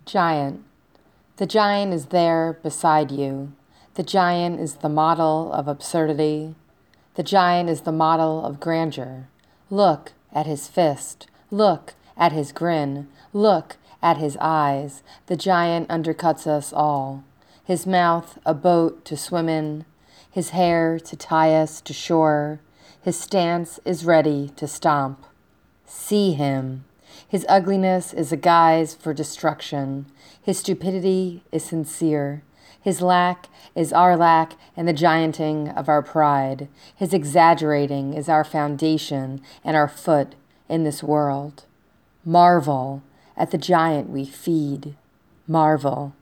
Giant. The giant is there beside you. The giant is the model of absurdity. The giant is the model of grandeur. Look at his fist. Look at his grin. Look at his eyes. The giant undercuts us all. His mouth a boat to swim in. His hair to tie us to shore. His stance is ready to stomp. See him. His ugliness is a guise for destruction. His stupidity is sincere. His lack is our lack and the gianting of our pride. His exaggerating is our foundation and our foot in this world. Marvel at the giant we feed. Marvel.